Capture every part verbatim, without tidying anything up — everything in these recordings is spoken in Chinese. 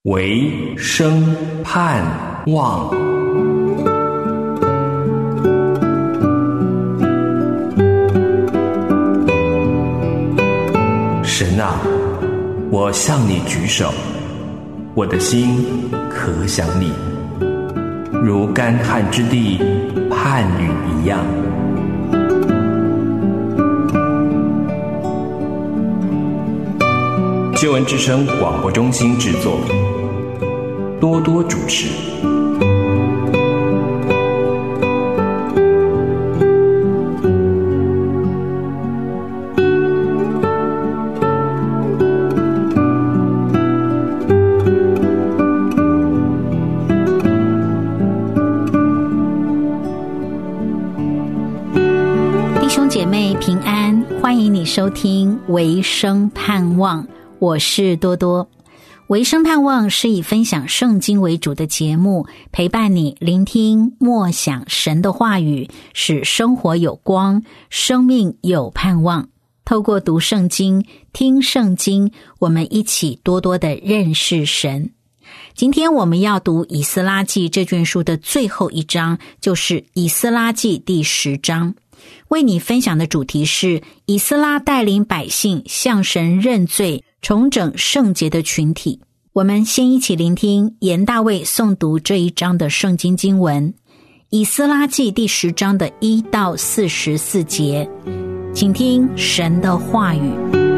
唯生盼望。神啊，我向你举手，我的心可想你，如干旱之地盼雨一样。救恩之声广播中心制作，多多主持。 弟兄姐妹平安，欢迎你收听唯生盼望，我是多多。唯生盼望是以分享圣经为主的节目，陪伴你聆听默想神的话语，使生活有光，生命有盼望。透过读圣经、听圣经，我们一起多多的认识神。今天我们要读以斯拉记这卷书的最后一章，就是以斯拉记第十章。为你分享的主题是以斯拉带领百姓向神认罪，重整圣洁的群体。我们先一起聆听严大卫诵读这一章的圣经经文，以斯拉记第十章的一到四十四节，请听神的话语。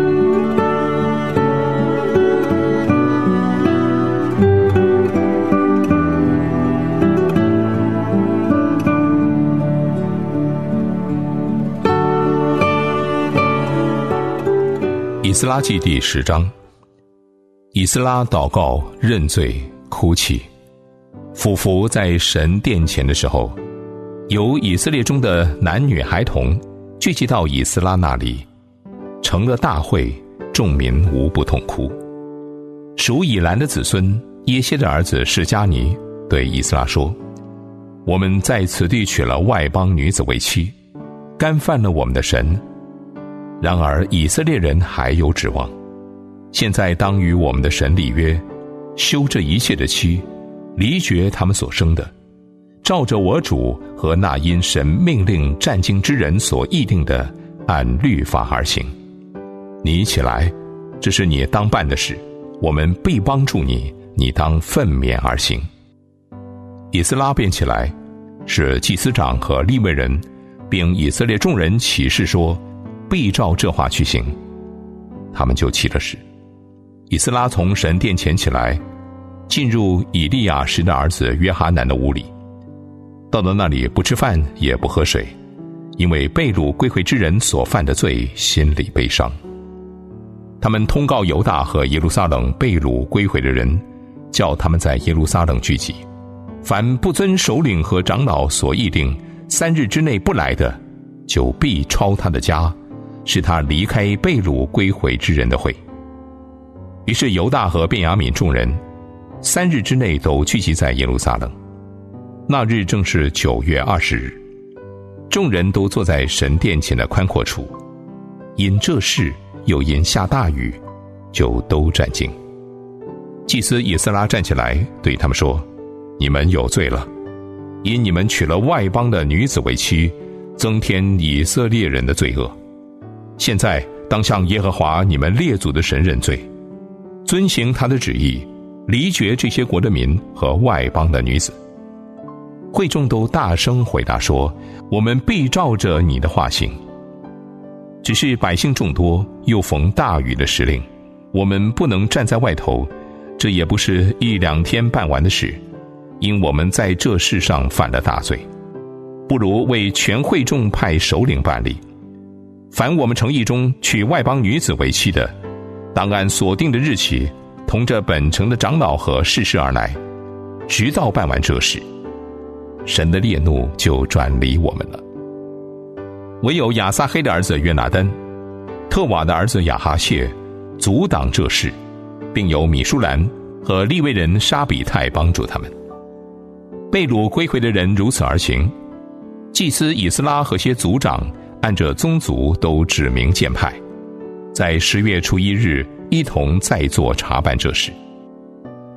以斯拉记第十章。以斯拉祷告、认罪、哭泣，俯伏在神殿前的时候，有以色列中的男女孩童聚集到以斯拉那里，成了大会，众民无不痛哭。属以兰的子孙耶歇的儿子示迦尼对以斯拉说：我们在此地娶了外邦女子为妻，干犯了我们的神。然而以色列人还有指望，现在当与我们的神立约，休这一切的妻，离绝他们所生的，照着我主和那因神命令战经之人所议定的，按律法而行。你起来，这是你当办的事，我们必帮助你，你当奋勉而行。以斯拉便起来，使祭司长和利未人并以色列众人起誓说，必照这话去行。他们就起了誓。以斯拉从神殿前起来，进入以利亚实的儿子约哈南的屋里，到了那里不吃饭也不喝水，因为被掳归回之人所犯的罪，心里悲伤。他们通告犹大和耶路撒冷被掳归回的人，叫他们在耶路撒冷聚集，凡不遵首领和长老所议定三日之内不来的，就必抄他的家，使他离开被掳归回之人的会。于是犹大和便雅悯众人三日之内都聚集在耶路撒冷。那日正是九月二十日，众人都坐在神殿前的宽阔处，因这事又因下大雨，就都战兢。祭司以斯拉站起来对他们说：你们有罪了，因你们娶了外邦的女子为妻，增添以色列人的罪恶。现在当向耶和华你们列祖的神认罪，遵行他的旨意，离绝这些国的民和外邦的女子。会众都大声回答说：我们必照着你的话行。只是百姓众多，又逢大雨的时令，我们不能站在外头，这也不是一两天办完的事，因我们在这事上犯了大罪，不如为全会众派首领办理。凡我们城邑中娶外邦女子为妻的，当按所定的日期，同着本城的长老和士师而来，直到办完这事，神的烈怒就转离我们了。唯有亚撒黑的儿子约拿单、特瓦的儿子亚哈谢阻挡这事，并有米舒兰和利未人沙比泰帮助他们。被掳归回的人如此而行，祭司以斯拉和些族长按着宗族都指名荐派，在十月初一日一同再做查办这事。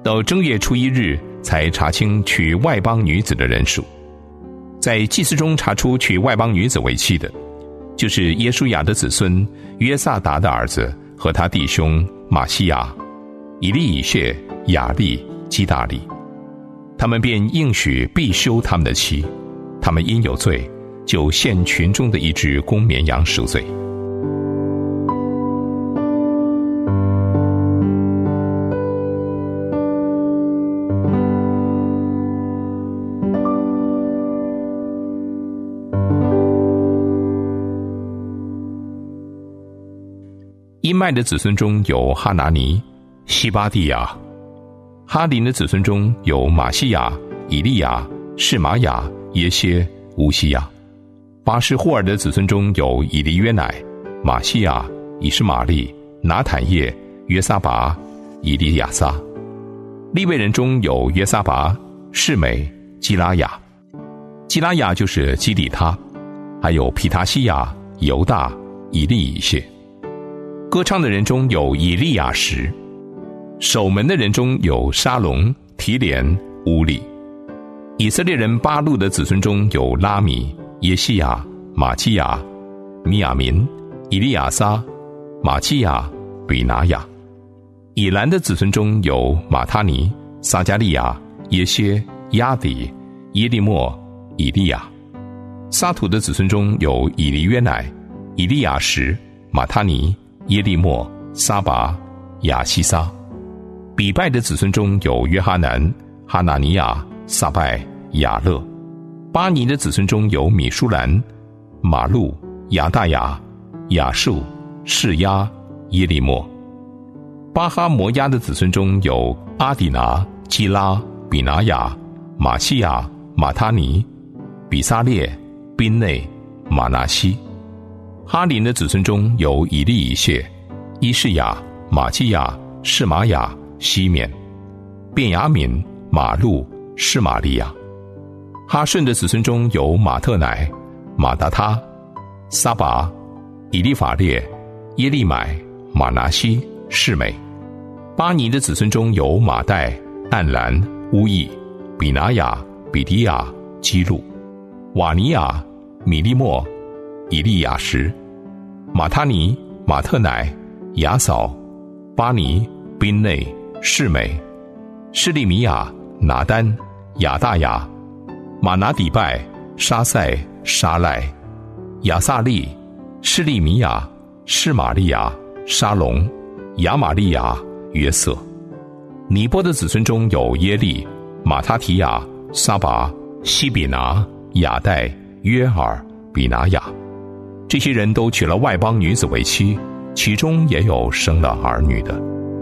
到正月初一日才查清娶外邦女子的人数。在祭司中查出娶外邦女子为妻的，就是耶书亚的子孙约萨达的儿子和他弟兄马西亚、以利以谢、亚利、基大利。他们便应许必休他们的妻，他们因有罪，就献群中的一只公绵羊赎罪。因麦的子孙中有哈拿尼、西巴蒂亚；哈林的子孙中有马西亚、以利亚、示玛雅、耶歇、乌西亚；巴士霍尔的子孙中有以利约乃、马西亚、以实玛利、拿坦叶、约撒拔、以利亚撒；利未人中有约撒拔、示美、基拉雅。基拉雅就是基利他，还有皮塔西亚、犹大、以利以谢。歌唱的人中有以利亚什，守门的人中有沙龙、提连、乌利。以色列人巴路的子孙中有拉米、耶西亚、马基亚、米亚民、以利亚撒、马基亚、比拿雅。以兰的子孙中有马他尼、撒加利亚、耶歇、亚底、耶利莫、以利亚。撒土的子孙中有以利约乃、以利亚什、马他尼、耶利莫、撒拔、亚西撒。比拜的子孙中有约哈南、哈纳尼亚、撒拜、亚勒。巴尼的子孙中有米舒兰、马路、亚大雅、亚述、示压、耶利莫。巴哈摩押的子孙中有阿底拿、基拉、比拿雅、马西亚、马他尼、比撒列、宾内、马拿西。哈林的子孙中有以利以谢、伊士雅、马基亚、示玛雅、西缅。便雅悯、马路、示玛利亚。哈顺的子孙中有马特乃、马达他、撒拔、以利法列、耶利买、马拿西、示美。巴尼的子孙中有马代、暗兰、乌益、比拿雅、比迪亚、基路。瓦尼亚、米利莫、以利亚什。马他尼、马特乃、雅扫、巴尼、宾内、示美。示利米亚、拿丹、亚大雅、马拿底拜、沙塞、沙赖、亚萨利、示利米亚、示玛利亚、沙龙、亚玛利亚、约瑟。尼波的子孙中有耶利、马他提亚、撒拔、西比拿、亚代、约尔、比拿雅。这些人都娶了外邦女子为妻，其中也有生了儿女的。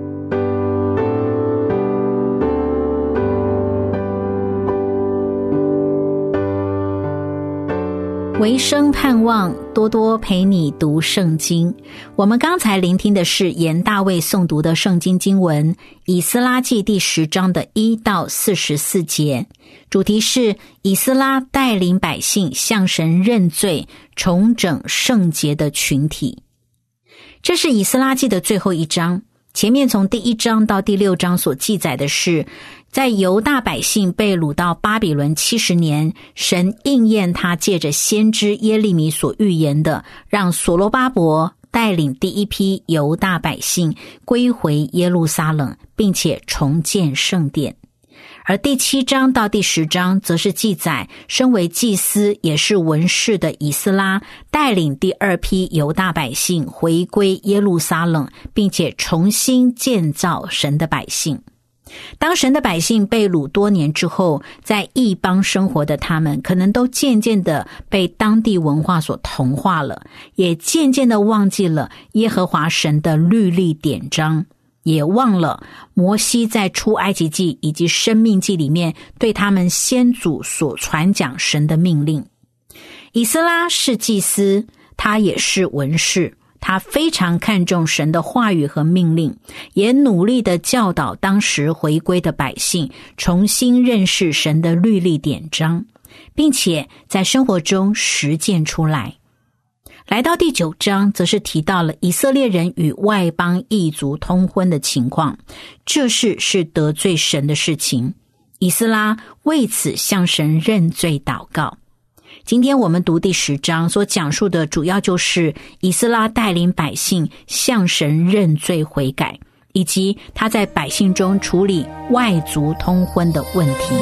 唯生盼望，多多陪你读圣经。我们刚才聆听的是严大卫诵读的圣经经文以斯拉记第十章的一到四十四节，主题是以斯拉带领百姓向神认罪，重整圣洁的群体。这是以斯拉记的最后一章，前面从第一章到第六章所记载的是在犹大百姓被掳到巴比伦七十年，神应验他借着先知耶利米所预言的，让所罗巴伯带领第一批犹大百姓归回耶路撒冷，并且重建圣殿。而第七章到第十章则是记载身为祭司也是文士的以斯拉带领第二批犹大百姓回归耶路撒冷，并且重新建造神的百姓。当神的百姓被掳多年之后，在异邦生活的他们可能都渐渐的被当地文化所同化了，也渐渐的忘记了耶和华神的律例典章，也忘了摩西在出埃及记以及申命记里面对他们先祖所传讲神的命令。以斯拉是祭司，他也是文士，他非常看重神的话语和命令，也努力地教导当时回归的百姓重新认识神的律例典章，并且在生活中实践出来。 来到第九章，则是提到了以色列人与外邦异族通婚的情况，这事是得罪神的事情。以斯拉为此向神认罪祷告。今天我们读第十章所讲述的主要就是以斯拉带领百姓向神认罪悔改，以及他在百姓中处理外族通婚的问题。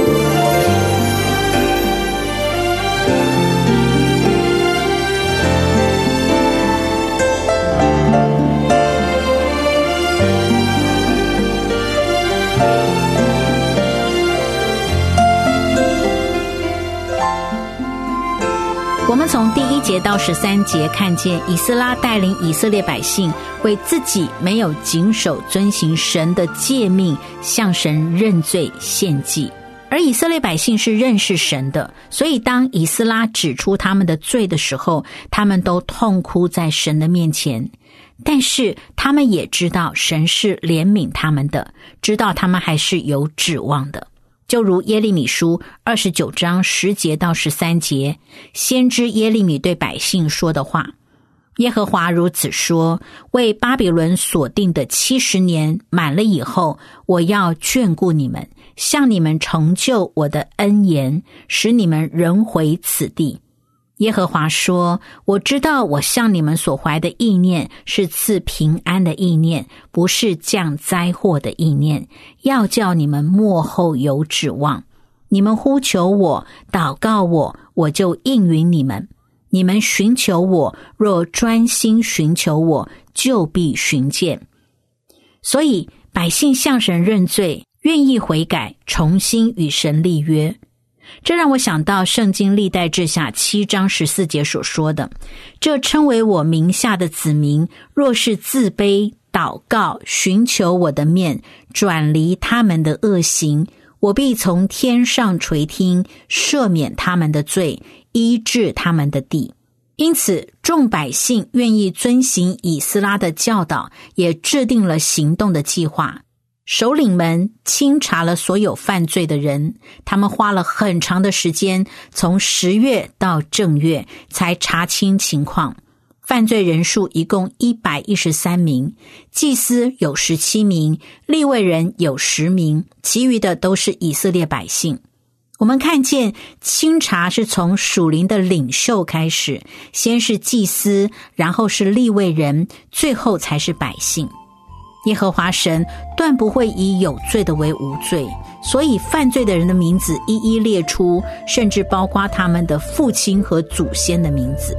我们从第一节到十三节看见以斯拉带领以色列百姓为自己没有谨守遵行神的诫命向神认罪献祭，而以色列百姓是认识神的，所以当以斯拉指出他们的罪的时候，他们都痛哭在神的面前。但是他们也知道神是怜悯他们的，知道他们还是有指望的。就如耶利米书二十九章十节到十三节，先知耶利米对百姓说的话：耶和华如此说，为巴比伦所定的七十年满了以后，我要眷顾你们，向你们成就我的恩言，使你们仍回此地。耶和华说，我知道我向你们所怀的意念是赐平安的意念，不是降灾祸的意念，要叫你们末后有指望。你们呼求我，祷告我，我就应允你们。你们寻求我，若专心寻求我，就必寻见。所以百姓向神认罪，愿意悔改，重新与神立约。这让我想到圣经历代志下七章十四节所说的：这称为我名下的子民，若是自卑祷告，寻求我的面，转离他们的恶行，我必从天上垂听，赦免他们的罪，医治他们的地。因此众百姓愿意遵行以斯拉的教导，也制定了行动的计划。首领们清查了所有犯罪的人，他们花了很长的时间，从十月到正月才查清情况。犯罪人数一共一百一十三名，祭司有十七名，利未人有十名，其余的都是以色列百姓。我们看见清查是从属灵的领袖开始，先是祭司，然后是利未人，最后才是百姓。耶和华神断不会以有罪的为无罪，所以犯罪的人的名字一一列出，甚至包括他们的父亲和祖先的名字。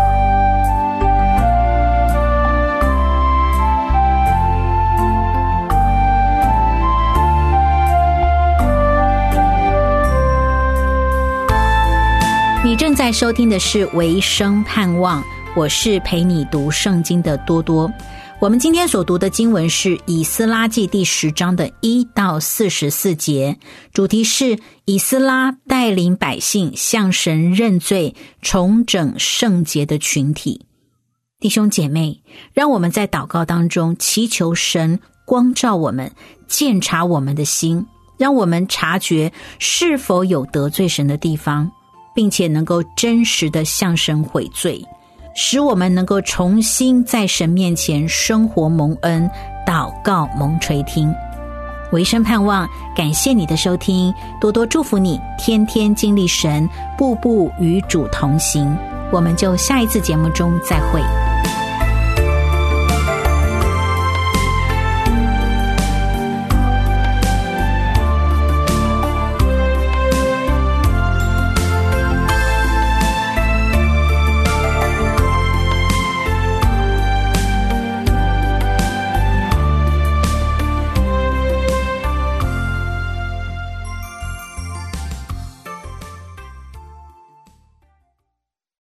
你正在收听的是维生盼望，我是陪你读圣经的多多。我们今天所读的经文是以斯拉记第十章的一到四十四节，主题是以斯拉带领百姓向神认罪，重整圣洁的群体。弟兄姐妹，让我们在祷告当中祈求神光照我们，鉴察我们的心，让我们察觉是否有得罪神的地方，并且能够真实的向神悔罪，使我们能够重新在神面前生活蒙恩，祷告蒙垂听。维生盼望，感谢你的收听，多多祝福你，天天经历神，步步与主同行。我们就下一次节目中再会。